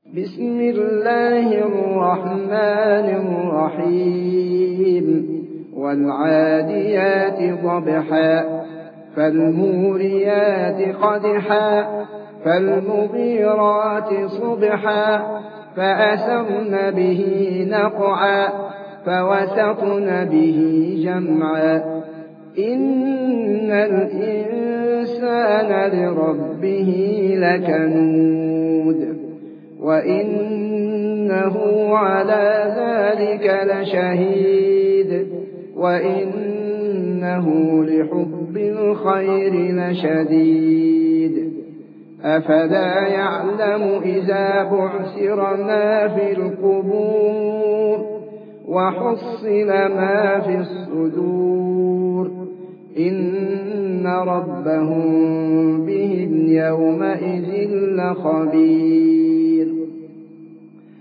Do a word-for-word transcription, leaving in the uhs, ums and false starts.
بسم الله الرحمن الرحيم والعاديات ضبحا فالموريات قدحا فالمغيرات صبحا فأثرن به نقعا فوسطن به جمعا إن الإنسان لربه لكنود وإنه على ذلك لشهيد وإنه لحب الخير لشديد أفلا يعلم إذا بعثر ما في القبور وحصل ما في الصدور إن ربهم بهم يومئذ لخبير